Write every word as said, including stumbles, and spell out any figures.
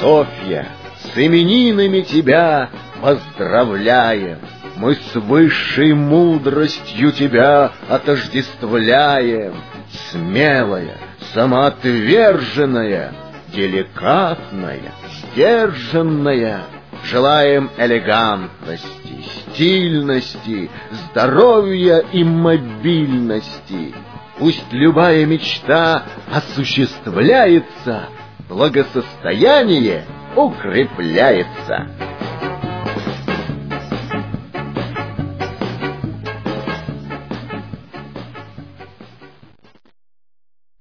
Софья, с именинами тебя поздравляем. Мы с высшей мудростью тебя отождествляем. Смелая, самоотверженная, деликатная, сдержанная. Желаем элегантности, стильности, здоровья и мобильности. Пусть любая мечта осуществляется, благосостояние укрепляется.